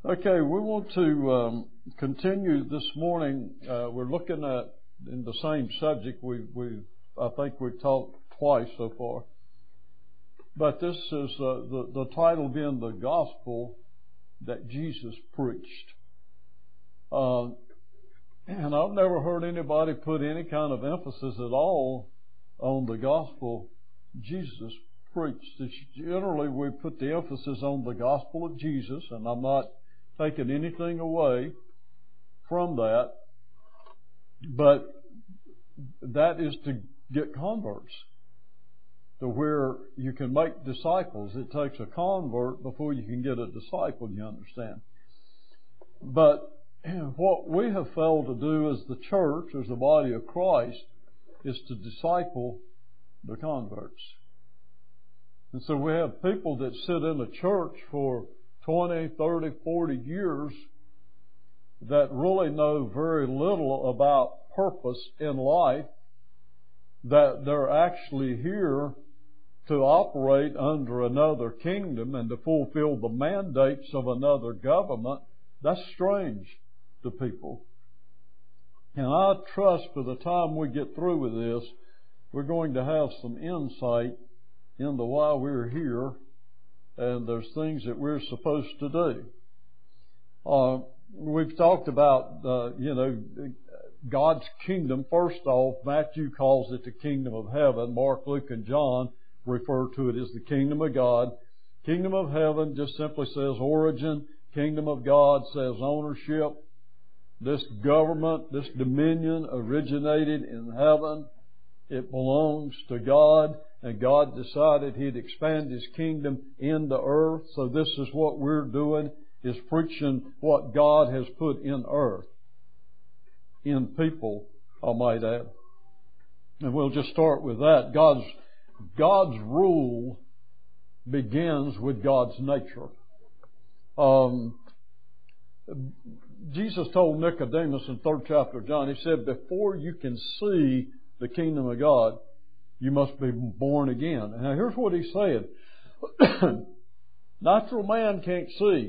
Okay, we want to continue this morning. We're looking at in the same subject. I think we've talked twice so far, but this is the title being the gospel that Jesus preached. And I've never heard anybody put any kind of emphasis at all on the gospel Jesus preached. Generally, we put the emphasis on the gospel of Jesus, and I'm not taking anything away from that, but that is to get converts to where you can make disciples. It takes a convert before you can get a disciple, you understand. But what we have failed to do as the church, as the body of Christ, is to disciple the converts. And so we have people that sit in a church for 20, 30, 40 years that really know very little about purpose in life, that they're actually here to operate under another kingdom and to fulfill the mandates of another government. That's strange to people. And I trust by the time we get through with this, we're going to have some insight into why we're here, and there's things that we're supposed to do. We've talked about, God's kingdom. First off, Matthew calls it the kingdom of heaven. Mark, Luke, and John refer to it as the kingdom of God. Kingdom of heaven just simply says origin. Kingdom of God says ownership. This government, this dominion originated in heaven. It belongs to God, and God decided He'd expand His kingdom in the earth. So this is what we're doing, is preaching what God has put in earth, in people, I might add. And we'll just start with that. God's rule begins with God's nature. Jesus told Nicodemus in 3rd chapter of John, He said, before you can see the kingdom of God, you must be born again. Now here's what He said. Natural man can't see.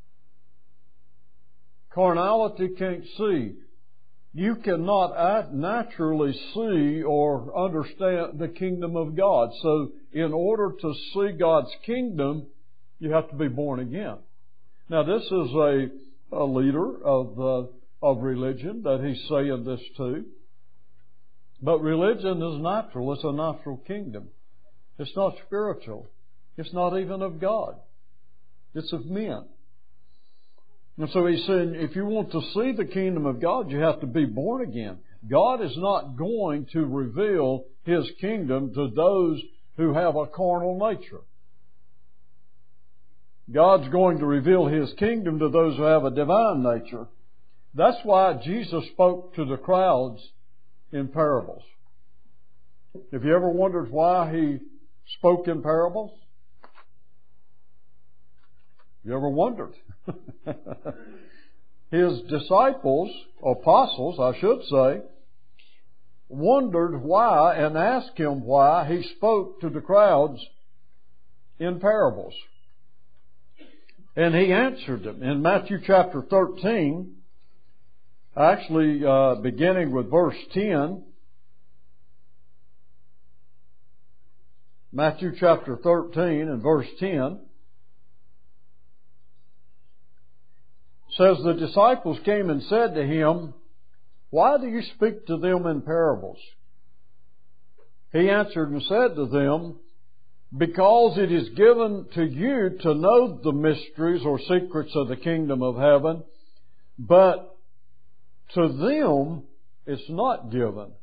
Carnality can't see. You cannot naturally see or understand the kingdom of God. So in order to see God's kingdom, you have to be born again. Now this is a leader of religion that he's saying this to. But religion is natural. It's a natural kingdom. It's not spiritual. It's not even of God. It's of men. And so he's saying, if you want to see the kingdom of God, you have to be born again. God is not going to reveal His kingdom to those who have a carnal nature. God's going to reveal His kingdom to those who have a divine nature. That's why Jesus spoke to the crowds in parables. Have you ever wondered why He spoke in parables? You ever wondered? His disciples, apostles, I should say, wondered why and asked Him why He spoke to the crowds in parables. And He answered them. In Matthew chapter 13, actually beginning with verse 10, Matthew chapter 13 and verse 10, says, the disciples came and said to Him, why do you speak to them in parables? He answered and said to them, because it is given to you to know the mysteries or secrets of the kingdom of heaven, but to them it's not given.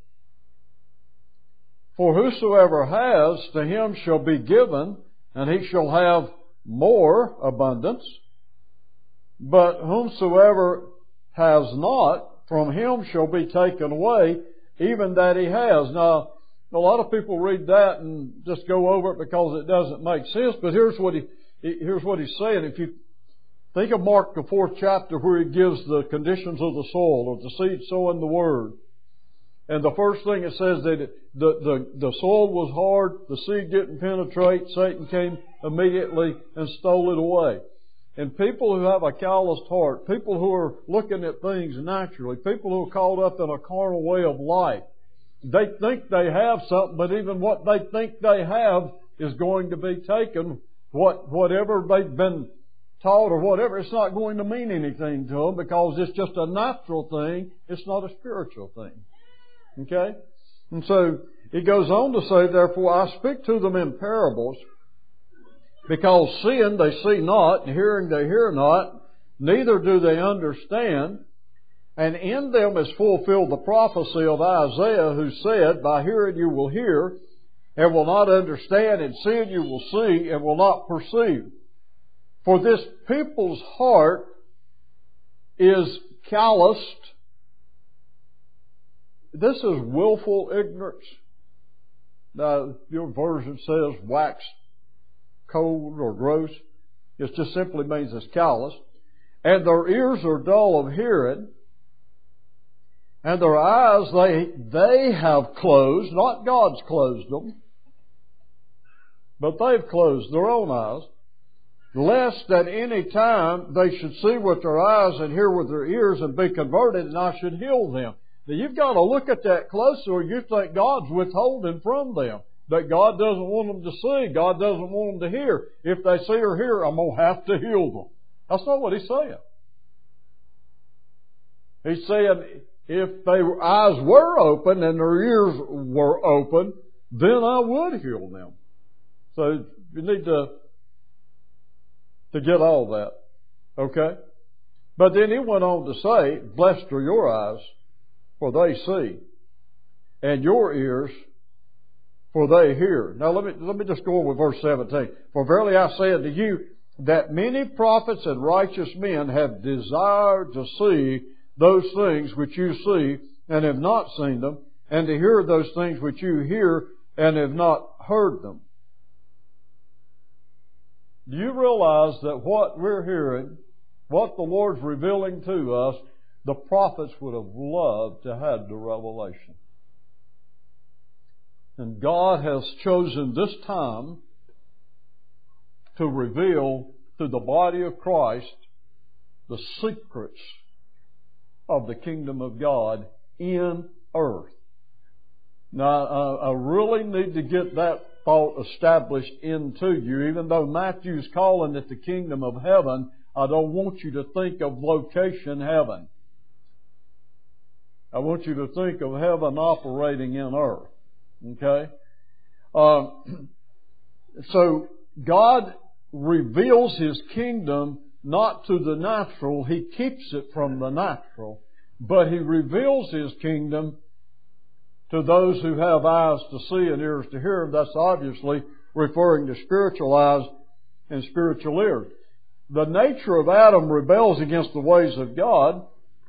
For whosoever has, to him shall be given, and he shall have more abundance. But whomsoever has not, from him shall be taken away, even that he has. Now, a lot of people read that and just go over it because it doesn't make sense. But here's what he's saying. If you think of Mark, the 4th chapter, where He gives the conditions of the soil, of the seed sowing the Word. And the first thing it says that the soil was hard, the seed didn't penetrate, Satan came immediately and stole it away. And people who have a calloused heart, people who are looking at things naturally, people who are caught up in a carnal way of life, they think they have something, but even what they think they have is going to be taken. Whatever they've been taught or whatever, it's not going to mean anything to them because it's just a natural thing. It's not a spiritual thing. Okay? And so it goes on to say, therefore I speak to them in parables, because seeing they see not, and hearing they hear not, neither do they understand. And in them is fulfilled the prophecy of Isaiah, who said, by hearing you will hear, and will not understand, and seeing you will see, and will not perceive. For this people's heart is calloused. This is willful ignorance. Now, your version says wax cold or gross. It just simply means it's callous. And their ears are dull of hearing, and their eyes they have closed, not God's closed them, but they've closed their own eyes, lest at any time they should see with their eyes and hear with their ears and be converted, and I should heal them. Now you've got to look at that closer, or you think God's withholding from them, that God doesn't want them to see, God doesn't want them to hear. If they see or hear, I'm going to have to heal them. That's not what He's saying. He's saying if their eyes were open and their ears were open, then I would heal them. So you need to get all that. Okay? But then He went on to say, blessed are your eyes, for they see, and your ears, for they hear. Now let me just go on with verse 17. For verily I say unto you, that many prophets and righteous men have desired to see those things which you see, and have not seen them, and to hear those things which you hear, and have not heard them. Do you realize that what we're hearing, what the Lord's revealing to us, the prophets would have loved to have the revelation? And God has chosen this time to reveal to the body of Christ the secrets of the kingdom of God in earth. Now, I really need to get that thought established into you. Even though Matthew's calling it the kingdom of heaven, I don't want you to think of location heaven. I want you to think of heaven operating in earth. Okay? So God reveals His kingdom not to the natural. He keeps it from the natural. But He reveals His kingdom to those who have eyes to see and ears to hear. That's obviously referring to spiritual eyes and spiritual ears. The nature of Adam rebels against the ways of God.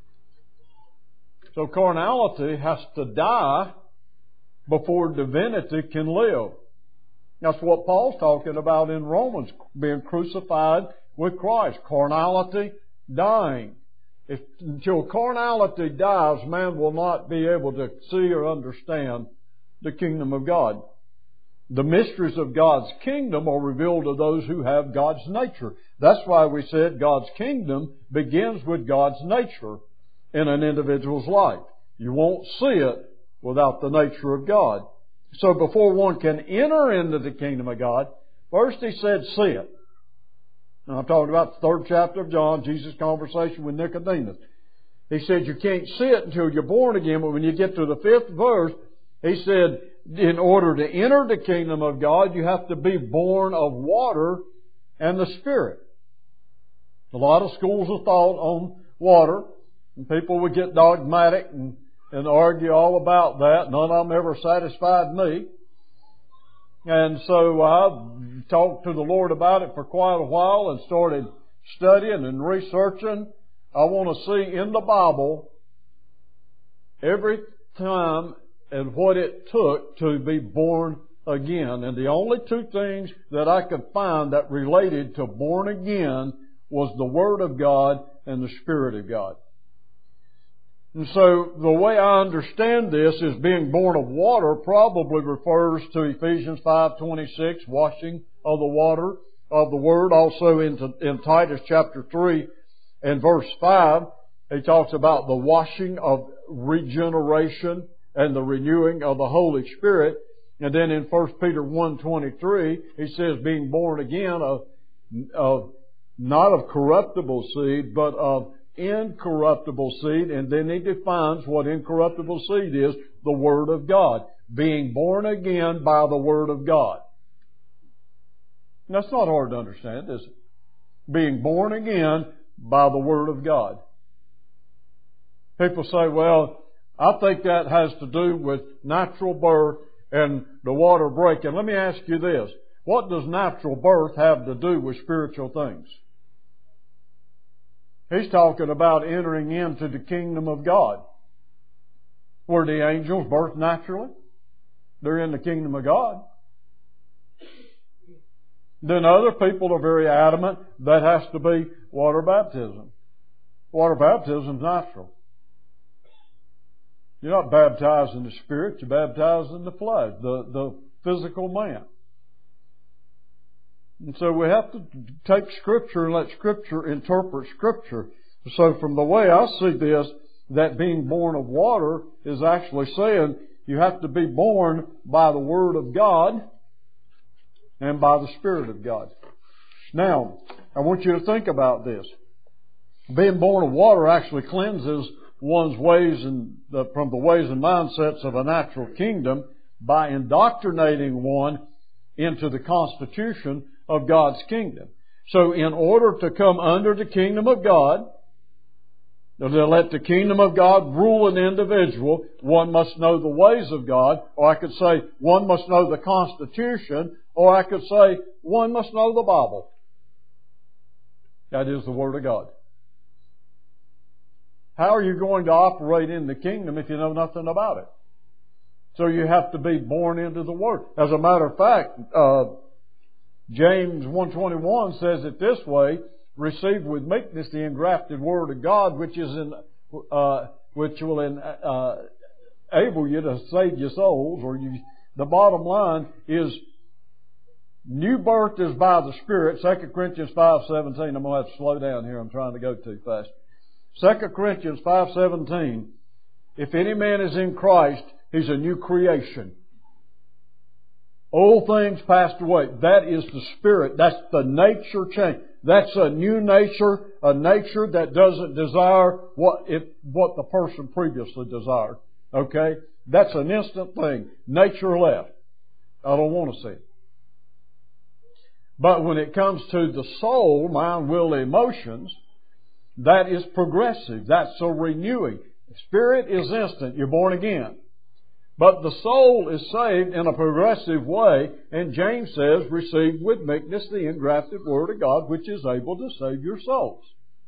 So carnality has to die before divinity can live. That's what Paul's talking about in Romans, being crucified with Christ. Carnality dying. Until carnality dies, man will not be able to see or understand the kingdom of God. The mysteries of God's kingdom are revealed to those who have God's nature. That's why we said God's kingdom begins with God's nature in an individual's life. You won't see it without the nature of God. So before one can enter into the kingdom of God, first He said, see it. And I'm talking about the 3rd chapter of John, Jesus' conversation with Nicodemus. He said you can't see it until you're born again, but when you get to the 5th verse, He said in order to enter the kingdom of God, you have to be born of water and the Spirit. A lot of schools of thought on water, and people would get dogmatic and argue all about that. None of them ever satisfied me. And so I talked to the Lord about it for quite a while and started studying and researching. I want to see in the Bible every time and what it took to be born again. And the only 2 things that I could find that related to born again was the Word of God and the Spirit of God. And so the way I understand this is being born of water probably refers to Ephesians 5:26, washing of the water of the Word. Also in Titus chapter 3 and verse 5, he talks about the washing of regeneration and the renewing of the Holy Spirit. And then in 1 Peter 1:23, he says, being born again of not of corruptible seed, but of incorruptible seed. And then he defines what incorruptible seed is, the Word of God. Being born again by the Word of God. That's not hard to understand, is it? Being born again by the Word of God. People say, well, I think that has to do with natural birth and the water breaking. Let me ask you this. What does natural birth have to do with spiritual things? He's talking about entering into the kingdom of God. Were the angels birthed naturally? They're in the kingdom of God. Then other people are very adamant that has to be water baptism. Water baptism is natural. You're not baptized in the Spirit, you're baptized in the flesh, the physical man. And so we have to take Scripture and let Scripture interpret Scripture. So from the way I see this, that being born of water is actually saying you have to be born by the Word of God and by the Spirit of God. Now, I want you to think about this. Being born of water actually cleanses one's ways from the ways and mindsets of a natural kingdom by indoctrinating one into the constitution of God's kingdom. So in order to come under the kingdom of God, to let the kingdom of God rule an individual, one must know the ways of God, or I could say one must know the Constitution, or I could say one must know the Bible. That is the Word of God. How are you going to operate in the kingdom if you know nothing about it? So you have to be born into the Word. As a matter of fact, James 1:21 says it this way: receive with meekness the engrafted Word of God, which will enable you to save your souls. The bottom line is, new birth is by the Spirit. 2 Corinthians 5:17. I'm going to have to slow down here. I'm trying to go too fast. 2 Corinthians 5:17. If any man is in Christ, he's a new creation. Old things passed away. That is the Spirit. That's the nature change. That's a new nature, a nature that doesn't desire what the person previously desired. Okay? That's an instant thing. Nature left. I don't want to see it. But when it comes to the soul, mind, will, emotions, that is progressive. That's a renewing. Spirit is instant. You're born again. But the soul is saved in a progressive way, and James says, receive with meekness the engrafted Word of God, which is able to save your souls.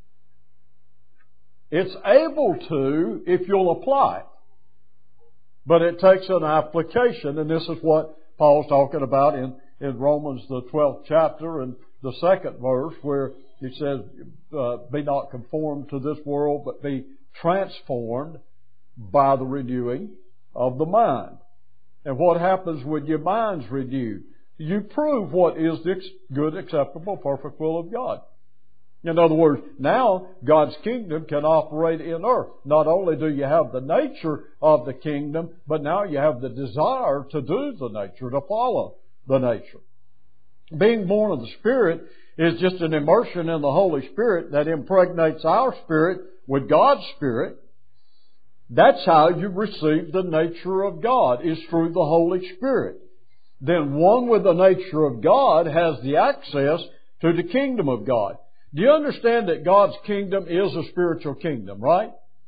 It's able to if you'll apply it. But it takes an application, and this is what Paul's talking about in Romans the 12th chapter and the 2nd verse, where he says, be not conformed to this world, but be transformed by the renewing of the mind. And what happens when your mind's renewed? You prove what is the good, acceptable, perfect will of God. In other words, now God's kingdom can operate in earth. Not only do you have the nature of the kingdom, but now you have the desire to do the nature, to follow the nature. Being born of the Spirit is just an immersion in the Holy Spirit that impregnates our spirit with God's Spirit. That's how you receive the nature of God, is through the Holy Spirit. Then one with the nature of God has the access to the kingdom of God. Do you understand that God's kingdom is a spiritual kingdom, right?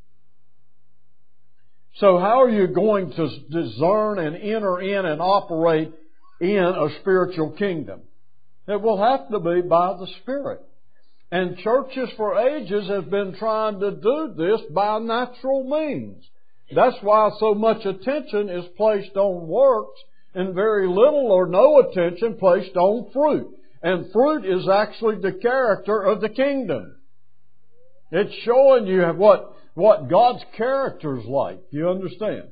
So how are you going to discern and enter in and operate in a spiritual kingdom? It will have to be by the Spirit. And churches for ages have been trying to do this by natural means. That's why so much attention is placed on works and very little or no attention placed on fruit. And fruit is actually the character of the kingdom. It's showing you what God's character is like. You understand?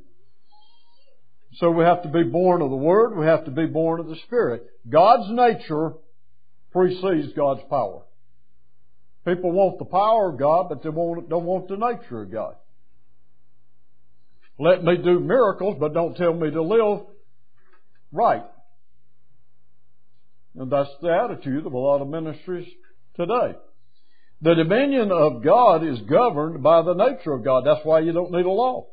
So we have to be born of the Word. We have to be born of the Spirit. God's nature precedes God's power. People want the power of God, but they don't want the nature of God. Let me do miracles, but don't tell me to live right. And that's the attitude of a lot of ministries today. The dominion of God is governed by the nature of God. That's why you don't need a law.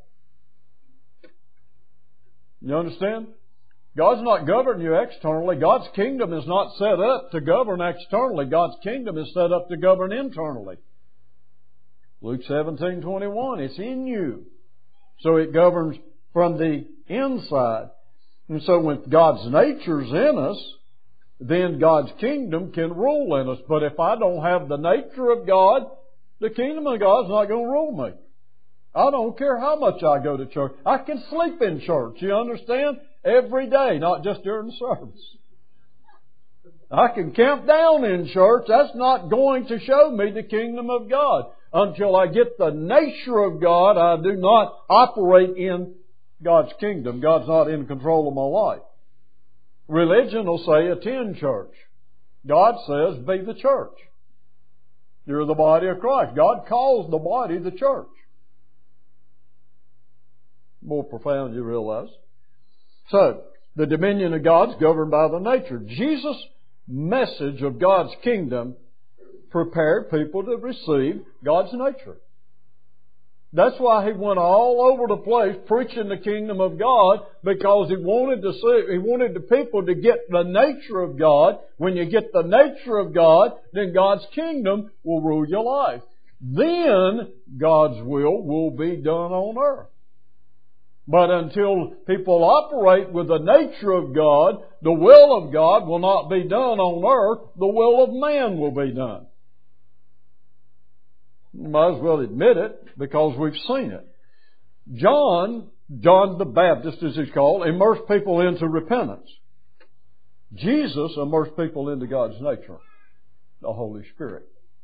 You understand? God's not governing you externally. God's kingdom is not set up to govern externally. God's kingdom is set up to govern internally. Luke 17:21, it's in you. So it governs from the inside. And so when God's nature's in us, then God's kingdom can rule in us. But if I don't have the nature of God, the kingdom of God's not going to rule me. I don't care how much I go to church. I can sleep in church, you understand? Every day, not just during the service. I can camp down in church. That's not going to show me the kingdom of God. Until I get the nature of God, I do not operate in God's kingdom. God's not in control of my life. Religion will say, attend church. God says, be the church. You're the body of Christ. God calls the body the church. More profound, you realize. So, the dominion of God's governed by the nature. Jesus' message of God's kingdom prepared people to receive God's nature. That's why He went all over the place preaching the kingdom of God, because He wanted the people to get the nature of God. When you get the nature of God, then God's kingdom will rule your life. Then God's will be done on earth. But until people operate with the nature of God, the will of God will not be done on earth. The will of man will be done. You might as well admit it, because we've seen it. John the Baptist, as he's called, immersed people into repentance. Jesus immersed people into God's nature, the Holy Spirit.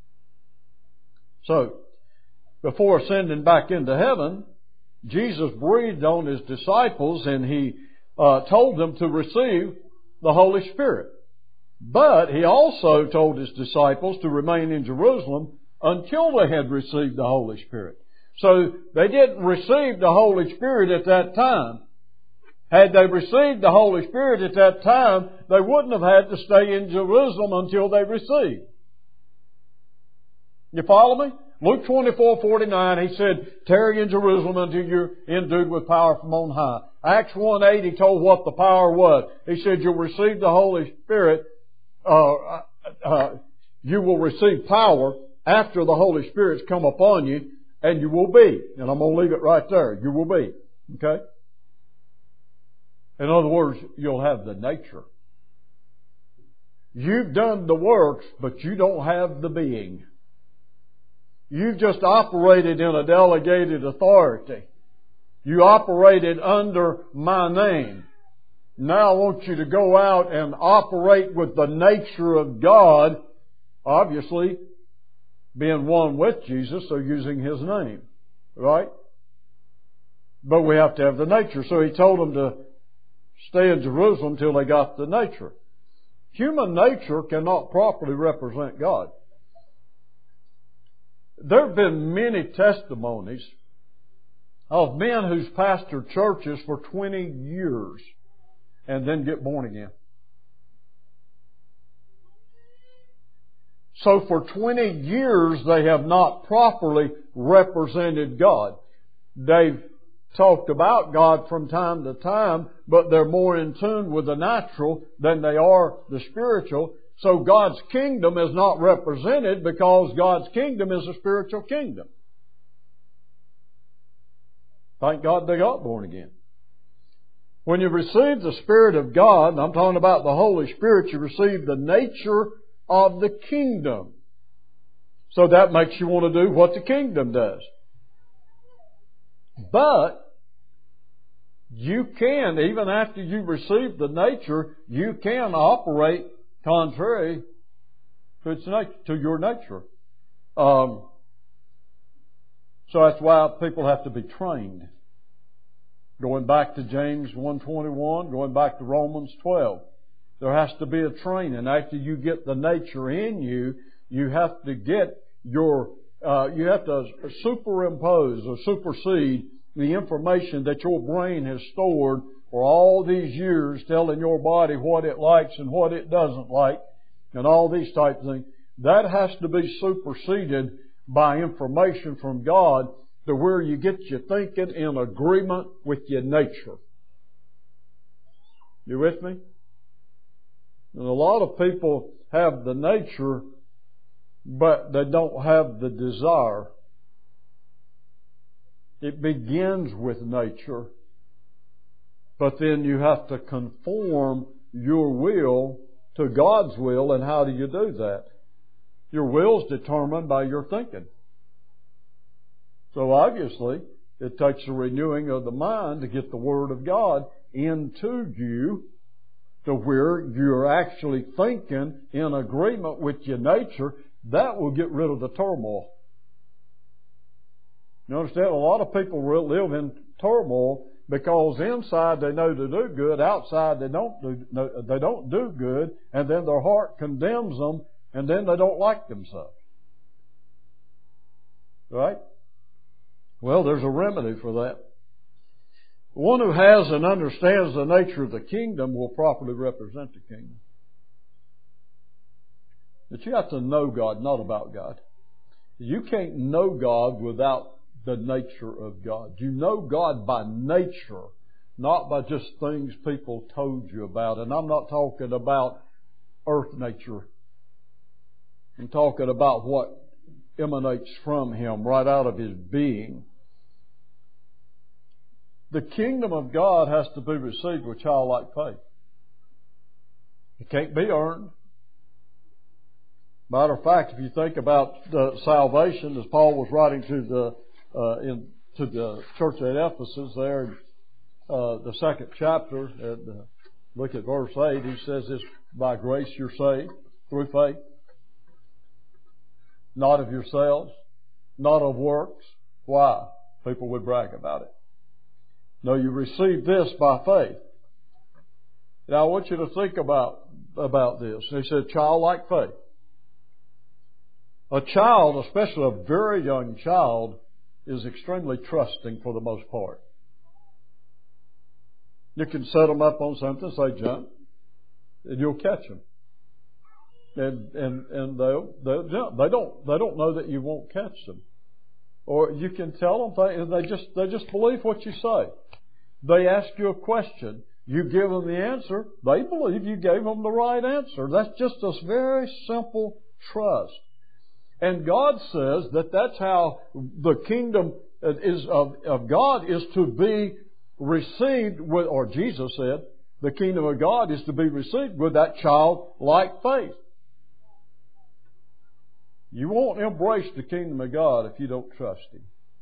So, before ascending back into heaven, Jesus breathed on His disciples and He told them to receive the Holy Spirit. But He also told His disciples to remain in Jerusalem until they had received the Holy Spirit. So they didn't receive the Holy Spirit at that time. Had they received the Holy Spirit at that time, they wouldn't have had to stay in Jerusalem until they received. You follow me? Luke 24:49, He said, tarry in Jerusalem until you're endued with power from on high. Acts 1:8, He told what the power was. He said, you'll receive the Holy Spirit, you will receive power after the Holy Spirit's come upon you, and you will be. And I'm going to leave it right there. You will be. Okay? In other words, you'll have the nature. You've done the works, but you don't have the being. You've just operated in a delegated authority. You operated under my name. Now I want you to go out and operate with the nature of God, obviously being one with Jesus, so using His name. Right? But we have to have the nature. So He told them to stay in Jerusalem till they got the nature. Human nature cannot properly represent God. There have been many testimonies of men who's pastored churches for 20 years and then get born again. So for 20 years they have not properly represented God. They've talked about God from time to time, but they're more in tune with the natural than they are the spiritual. So God's kingdom is not represented because God's kingdom is a spiritual kingdom. Thank God they got born again. When you receive the Spirit of God, and I'm talking about the Holy Spirit, you receive the nature of the kingdom. So that makes you want to do what the kingdom does. But you can, even after you receive the nature, you can operate contrary to its nature, to your nature. So that's why people have to be trained. Going back to James 1:21, going back to Romans 12. There has to be a training. After you get the nature in you, you have to get you have to superimpose or supersede the information that your brain has stored for all these years, telling your body what it likes and what it doesn't like, and all these types of things. That has to be superseded by information from God to where you get your thinking in agreement with your nature. You with me? And a lot of people have the nature, but they don't have the desire. It begins with nature, but then you have to conform your will to God's will. And how do you do that? Your will is determined by your thinking. So obviously, it takes a renewing of the mind to get the Word of God into you to where you're actually thinking in agreement with your nature. That will get rid of the turmoil. You understand? A lot of people live in turmoil because inside they know to do good, outside they don't do good, and then their heart condemns them, and then they don't like themselves. Right? Well, there's a remedy for that. One who has and understands the nature of the kingdom will properly represent the kingdom. But you have to know God, not about God. You can't know God without the nature of God. You know God by nature, not by just things people told you about. And I'm not talking about earth nature. I'm talking about what emanates from Him, right out of His being. The kingdom of God has to be received with childlike faith. It can't be earned. Matter of fact, if you think about salvation, as Paul was writing to the church at Ephesus there in the second chapter, look at verse 8, he says, "It's by grace you're saved through faith, not of yourselves, not of works." Why? People would brag about it. No, you received this by faith. Now I want you to think about this. He said childlike faith. A child, especially a very young child, is extremely trusting for the most part. You can set them up on something, say jump, and you'll catch them. And they'll jump. They don't know that you won't catch them. Or you can tell them, and they just believe what you say. They ask you a question. You give them the answer. They believe you gave them the right answer. That's just a very simple trust. And God says that that's how the kingdom of God is to be received with, or Jesus said, the kingdom of God is to be received with that childlike faith. You won't embrace the kingdom of God if you don't trust Him.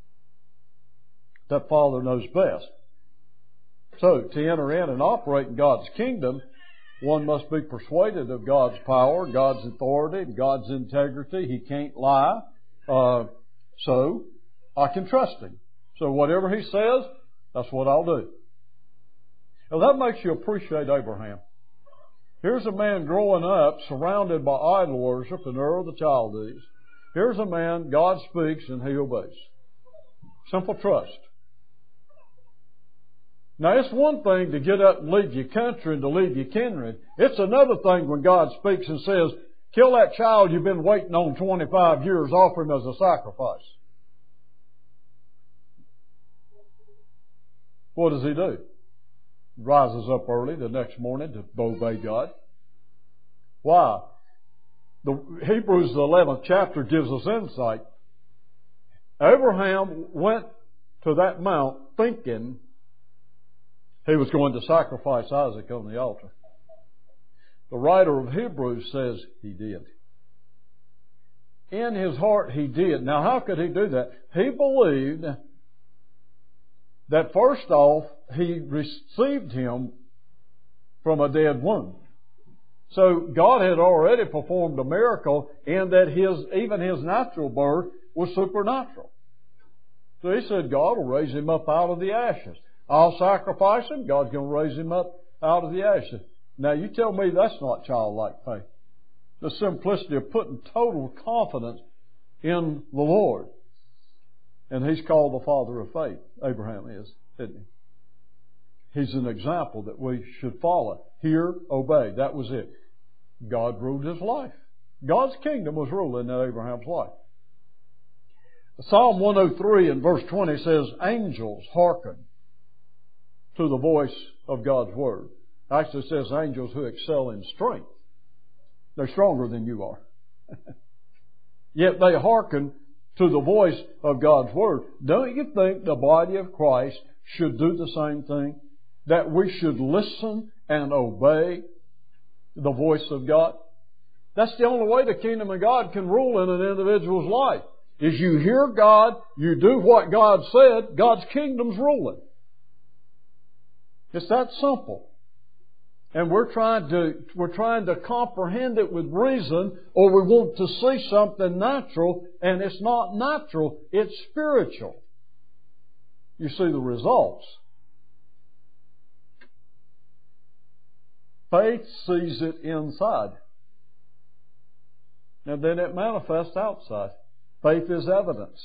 That Father knows best. So, to enter in and operate in God's kingdom, one must be persuaded of God's power, God's authority, and God's integrity. He can't lie. So, I can trust Him. So, whatever He says, that's what I'll do. Now, that makes you appreciate Abraham. Here's a man growing up surrounded by idol worship in Ur of the Chaldees. Here's a man, God speaks and he obeys. Simple trust. Now, it's one thing to get up and leave your country and to leave your kindred. It's another thing when God speaks and says, kill that child you've been waiting on 25 years, offer him as a sacrifice. What does he do? Rises up early the next morning to obey God. Why? The Hebrews, the 11th chapter, gives us insight. Abraham went to that mount thinking he was going to sacrifice Isaac on the altar. The writer of Hebrews says he did. In his heart he did. Now how could he do that? He believed that first off, he received him from a dead wound. So God had already performed a miracle in that even his natural birth was supernatural. So he said God will raise him up out of the ashes. I'll sacrifice him. God's going to raise him up out of the ashes. Now you tell me that's not childlike faith. The simplicity of putting total confidence in the Lord. And He's called the father of faith. Abraham is, isn't he? He's an example that we should follow. Hear, obey. That was it. God ruled his life. God's kingdom was ruling in Abraham's life. Psalm 103 and verse 20 says, angels hearken to the voice of God's word. Actually, it says angels who excel in strength. They're stronger than you are. Yet they hearken to the voice of God's word. Don't you think the body of Christ should do the same thing? That we should listen and obey the voice of God? That's the only way the kingdom of God can rule in an individual's life. Is you hear God, you do what God said, God's kingdom's ruling. It's that simple. And we're trying to comprehend it with reason, or we want to see something natural, and it's not natural, it's spiritual. You see the results. Faith sees it inside. And then it manifests outside. Faith is evidence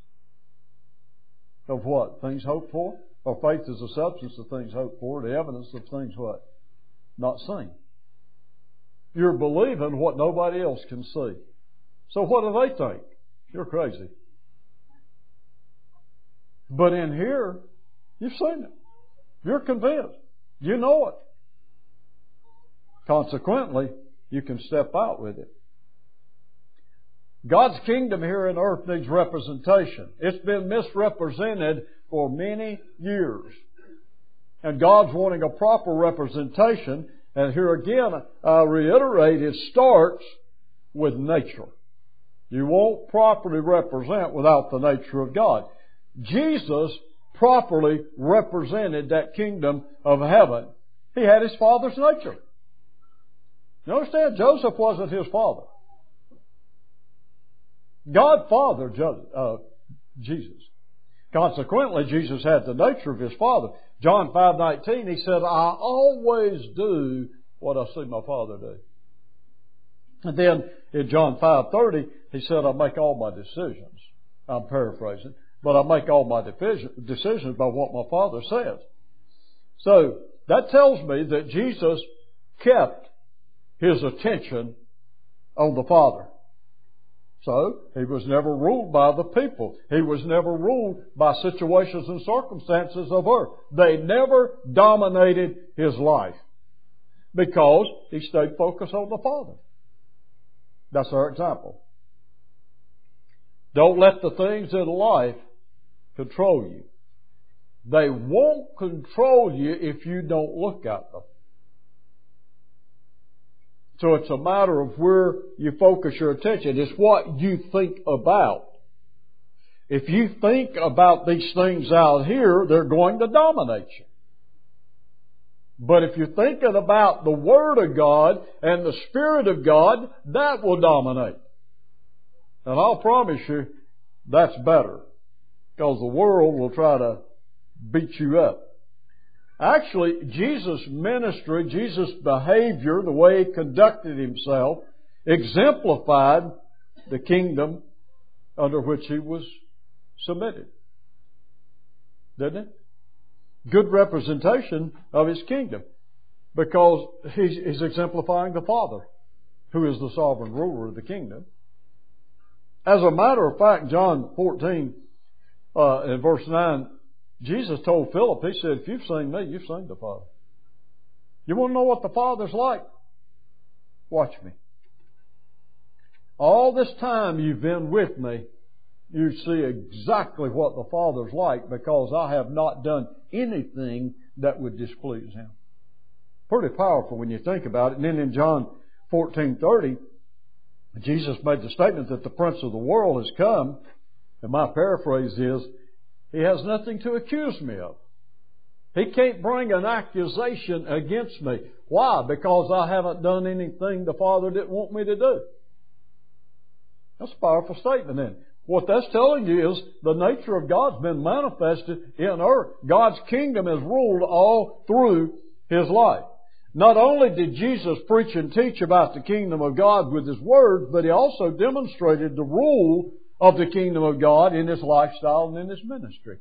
of what? Things hoped for? Or faith is the substance of things hoped for, the evidence of things what? Not seen. You're believing what nobody else can see. So what do they think? You're crazy. But in here, you've seen it. You're convinced. You know it. Consequently, you can step out with it. God's kingdom here on earth needs representation. It's been misrepresented for many years. And God's wanting a proper representation. And here again, I reiterate, it starts with nature. You won't properly represent without the nature of God. Jesus properly represented that kingdom of heaven. He had His Father's nature. You understand? Joseph wasn't his father. God fathered Jesus. Consequently, Jesus had the nature of His Father. John 5:19, He said, I always do what I see my Father do. And then in John 5:30, He said, I make all my decisions. I'm paraphrasing. But I make all my decisions by what my Father says. So, that tells me that Jesus kept His attention on the Father. So, He was never ruled by the people. He was never ruled by situations and circumstances of earth. They never dominated His life because He stayed focused on the Father. That's our example. Don't let the things in life control you. They won't control you if you don't look at them. So it's a matter of where you focus your attention. It's what you think about. If you think about these things out here, they're going to dominate you. But if you're thinking about the Word of God and the Spirit of God, that will dominate. And I'll promise you, that's better. Because the world will try to beat you up. Actually, Jesus' ministry, Jesus' behavior, the way He conducted Himself, exemplified the kingdom under which He was submitted. Didn't it? Good representation of His kingdom. Because He's exemplifying the Father, who is the sovereign ruler of the kingdom. As a matter of fact, John 14, in verse 9, Jesus told Philip, He said, if you've seen me, you've seen the Father. You want to know what the Father's like? Watch me. All this time you've been with me, you see exactly what the Father's like because I have not done anything that would displease Him. Pretty powerful when you think about it. And then in John 14:30, Jesus made the statement that the Prince of the world has come. And my paraphrase is, He has nothing to accuse me of. He can't bring an accusation against me. Why? Because I haven't done anything the Father didn't want me to do. That's a powerful statement then. What that's telling you is the nature of God's been manifested in earth. God's kingdom has ruled all through His life. Not only did Jesus preach and teach about the kingdom of God with His words, but He also demonstrated the rule of the kingdom of God in His lifestyle and in His ministry.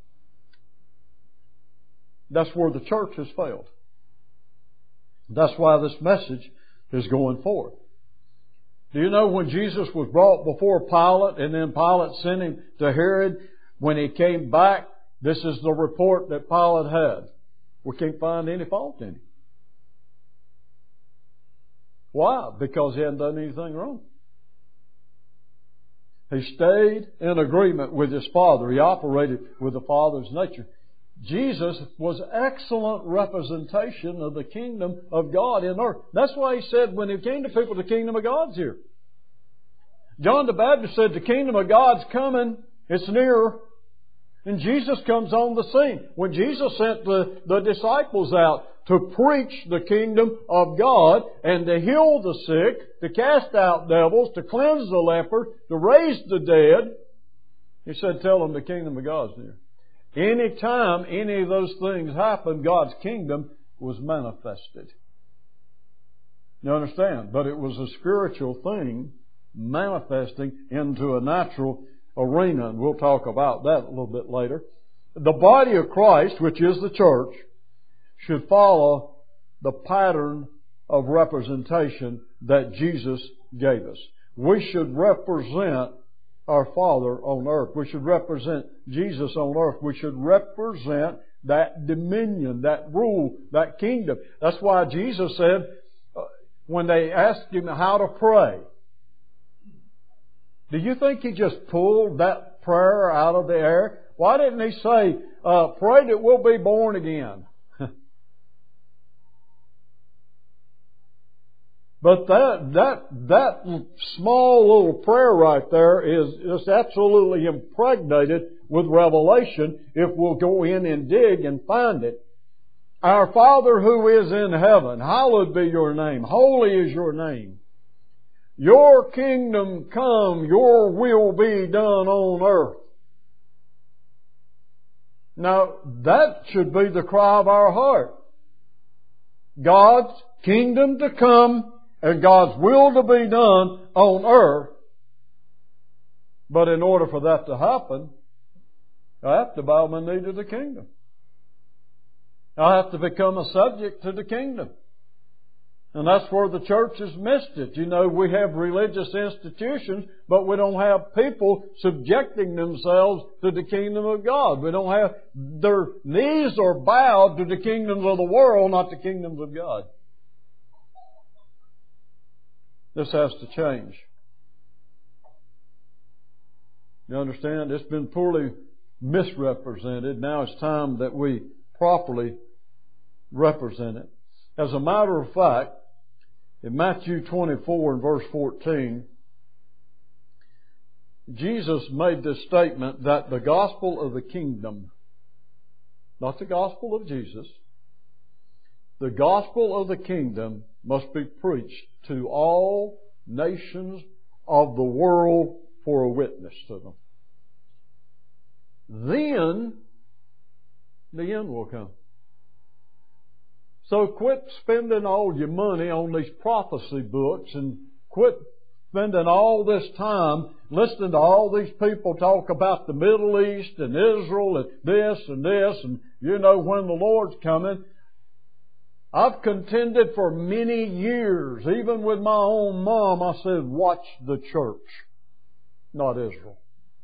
That's where the church has failed. That's why this message is going forth. Do you know when Jesus was brought before Pilate and then Pilate sent Him to Herod, when He came back, this is the report that Pilate had. We can't find any fault in Him. Why? Because He hadn't done anything wrong. He stayed in agreement with His Father. He operated with the Father's nature. Jesus was excellent representation of the kingdom of God in earth. That's why He said when He came to people, the kingdom of God's here. John the Baptist said the kingdom of God's coming. It's nearer. And Jesus comes on the scene. When Jesus sent the disciples out to preach the kingdom of God and to heal the sick, to cast out devils, to cleanse the leper, to raise the dead, He said, tell them the kingdom of God's near. Any time any of those things happened, God's kingdom was manifested. You understand? But it was a spiritual thing manifesting into a natural arena, and we'll talk about that a little bit later. The body of Christ, which is the church, should follow the pattern of representation that Jesus gave us. We should represent our Father on earth. We should represent Jesus on earth. We should represent that dominion, that rule, that kingdom. That's why Jesus said, when they asked Him how to pray, do you think He just pulled that prayer out of the air? Why didn't He say, pray that we'll be born again? But that small little prayer right there is absolutely impregnated with revelation if we'll go in and dig and find it. Our Father who is in heaven, hallowed be your name. Holy is your name. Your kingdom come, your will be done on earth. Now, that should be the cry of our heart. God's kingdom to come and God's will to be done on earth. But in order for that to happen, I have to bow my knee to the kingdom. I have to become a subject to the kingdom. And that's where the church has missed it. You know, we have religious institutions, but we don't have people subjecting themselves to the kingdom of God. We don't have, their knees are bowed to the kingdoms of the world, not the kingdoms of God. This has to change. You understand? It's been poorly misrepresented. Now it's time that we properly represent it. As a matter of fact, in Matthew 24 and verse 14, Jesus made this statement that the gospel of the kingdom, not the gospel of Jesus, the gospel of the kingdom must be preached to all nations of the world for a witness to them. Then the end will come. So quit spending all your money on these prophecy books and quit spending all this time listening to all these people talk about the Middle East and Israel and this and you know when the Lord's coming. I've contended for many years, even with my own mom, I said, watch the church, not Israel.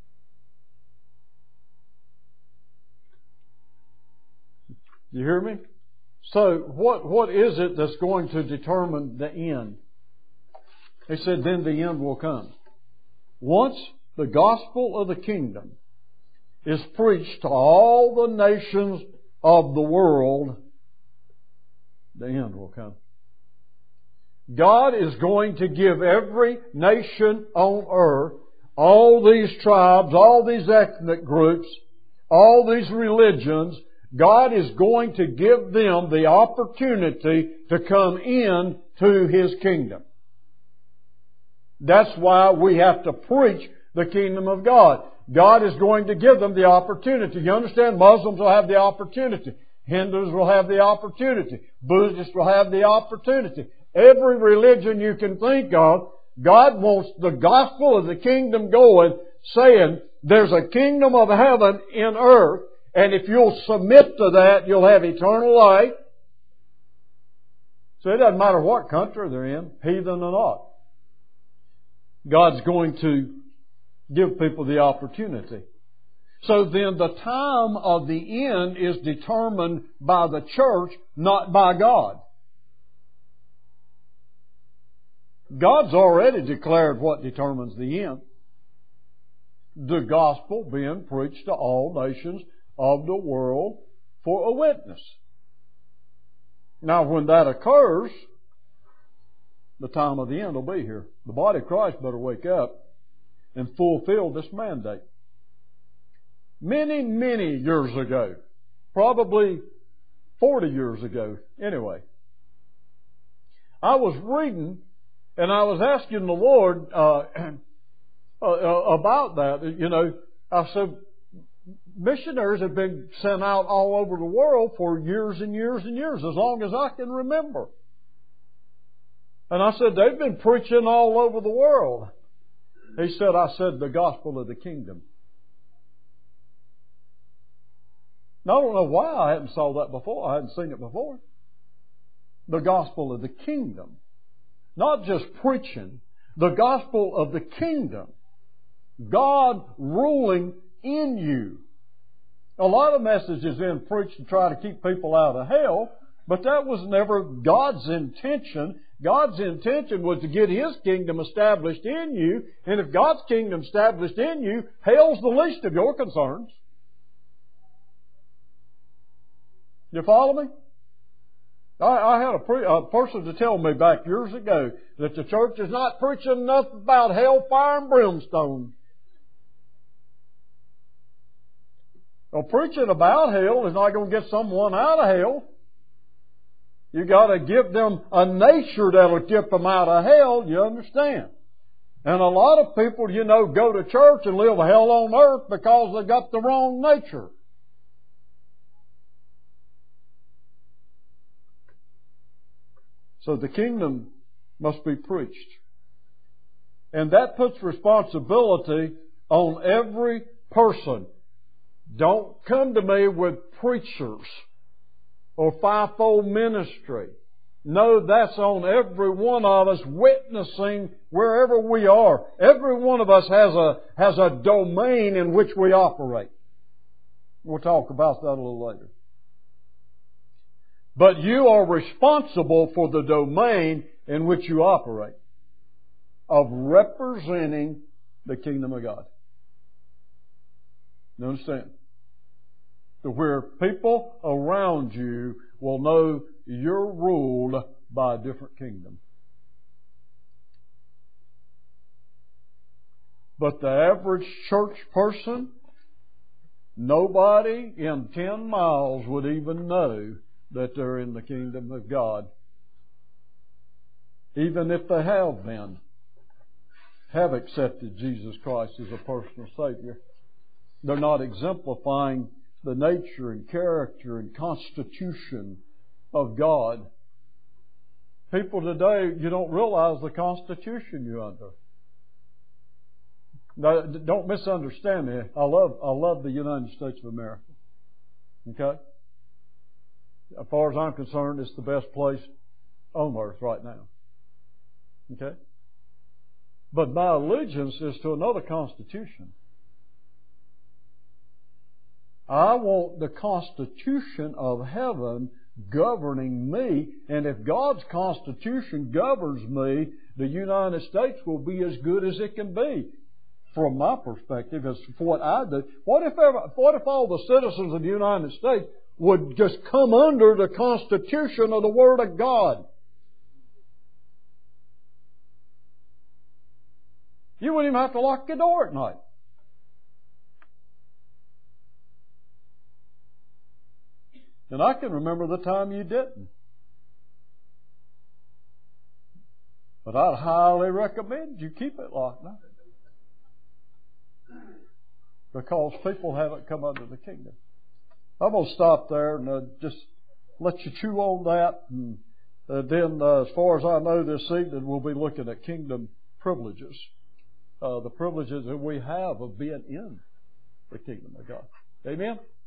You hear me? So what is it that's going to determine the end? He said, then the end will come. Once the gospel of the kingdom is preached to all the nations of the world, the end will come. God is going to give every nation on earth, all these tribes, all these ethnic groups, all these religions, God is going to give them the opportunity to come in to His kingdom. That's why we have to preach the kingdom of God. God is going to give them the opportunity. You understand? Muslims will have the opportunity. Hindus will have the opportunity. Buddhists will have the opportunity. Every religion you can think of, God wants the gospel of the kingdom going, saying there's a kingdom of heaven in earth, and if you'll submit to that, you'll have eternal life. So it doesn't matter what country they're in, heathen or not. God's going to give people the opportunity. So then the time of the end is determined by the church, not by God. God's already declared what determines the end. The gospel being preached to all nations of the world for a witness. Now when that occurs, the time of the end will be here. The body of Christ better wake up and fulfill this mandate. Many, many years ago, probably 40 years ago anyway, I was reading and I was asking the Lord about that. You know, I said, missionaries have been sent out all over the world for years and years and years, as long as I can remember. And I said, they've been preaching all over the world. He said, I said, the gospel of the kingdom. Now, I don't know why I hadn't saw that before. I hadn't seen it before. The gospel of the kingdom. Not just preaching. The gospel of the kingdom. God ruling in you. A lot of messages been preached to try to keep people out of hell, but that was never God's intention. God's intention was to get His kingdom established in you, and if God's kingdom established in you, hell's the least of your concerns. You follow me? I had a person to tell me back years ago that the church is not preaching enough about hellfire and brimstone. Well, preaching about hell is not going to get someone out of hell. You got to give them a nature that'll get them out of hell, you understand? And a lot of people, you know, go to church and live hell on earth because they got the wrong nature. So the kingdom must be preached. And that puts responsibility on every person. Don't come to me with preachers or fivefold ministry. No, that's on every one of us witnessing wherever we are. Every one of us has a domain in which we operate. We'll talk about that a little later. But you are responsible for the domain in which you operate, of representing the kingdom of God. You understand? To where people around you will know you're ruled by a different kingdom. But the average church person, nobody in 10 miles would even know that they're in the kingdom of God. Even if they have accepted Jesus Christ as a personal Savior. They're not exemplifying the nature and character and constitution of God. People today, you don't realize the constitution you're under. Now, don't misunderstand me. I love the United States of America. Okay? As far as I'm concerned, it's the best place on earth right now. Okay? But my allegiance is to another constitution. I want the constitution of heaven governing me, and if God's constitution governs me, the United States will be as good as it can be. From my perspective, as for what I do. What if all the citizens of the United States would just come under the constitution of the Word of God? You wouldn't even have to lock your door at night. And I can remember the time you didn't. But I'd highly recommend you keep it locked now. Because people haven't come under the kingdom. I'm going to stop there and just let you chew on that. And then, as far as I know, this evening we'll be looking at kingdom privileges, the privileges that we have of being in the kingdom of God. Amen?